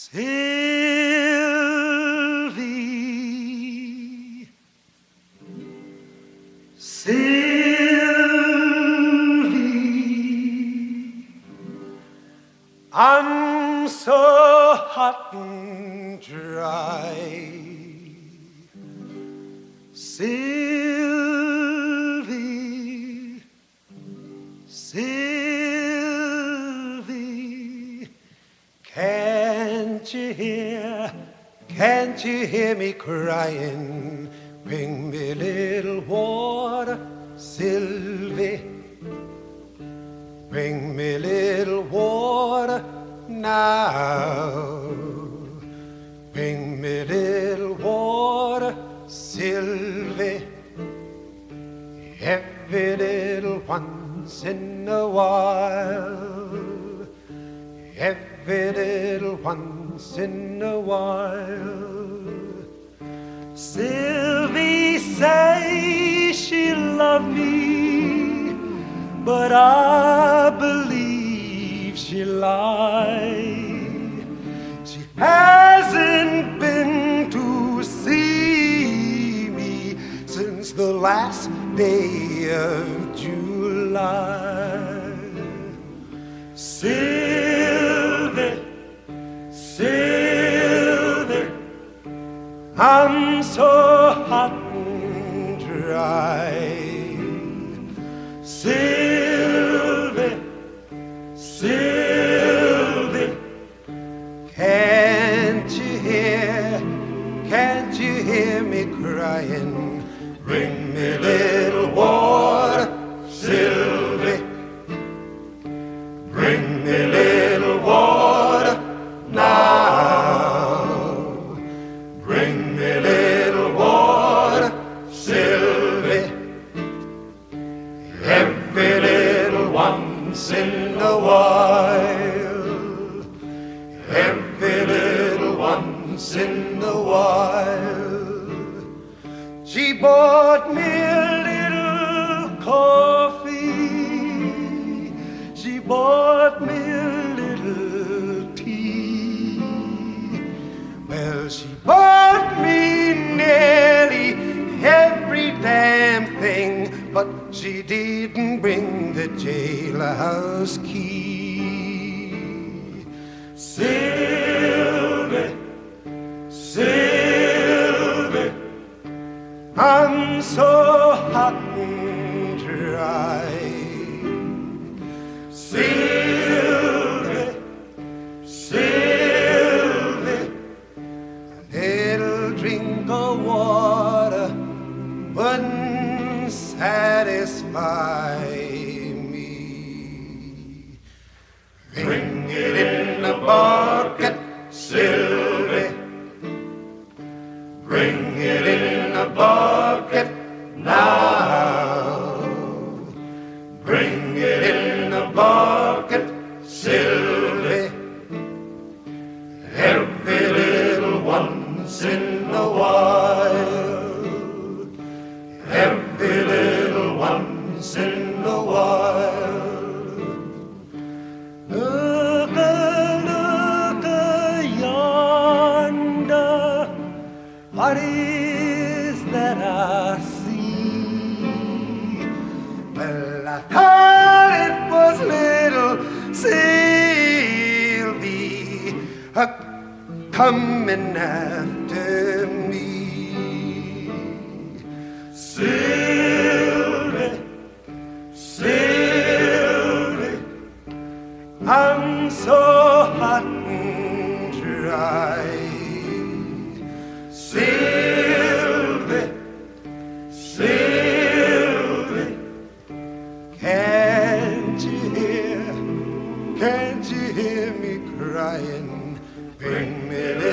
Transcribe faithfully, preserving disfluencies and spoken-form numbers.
Sylvie, Sylvie, I'm so hot and dry. Sylvie, Sylvie, can't you hear, can't you hear me crying? Bring me a little water, Sylvie. Bring me a little water now. Bring me a little water, Sylvie. Every little once in a while. Every little once in a while. Sylvie say she loved me, but I believe she lied. She hasn't been to see me since the last day of July. Sylvie, Sylvie, I'm so hot and dry. Sylvie, Sylvie, can't you hear, can't you hear me crying? Bring me a little water, Sylvie. Bring me a little water now. Bring me a little water, Sylvie. Every little once in a while. Every little once in a while. She bought me a little coffee. She bought me a little tea. Well, she bought me nearly every damn thing, but she didn't bring the jailhouse key. Sylvie, Sylvie, I'm so hot and dry. Sylvie, Sylvie, a little drink of water wouldn't satisfy me. Bring it in a bucket, Sylvie. Bring it in a bucket now. Bring it in a bucket, Sylvie. Every little once in a while. Every little once in a while. Look, look yonder. What is that I see? Well, I thought it was little Sylvie a coming after me. Sylvie, Sylvie, I'm so hot and dry. Sylvie, Sylvie, can't you hear, can't you hear me crying? Bring me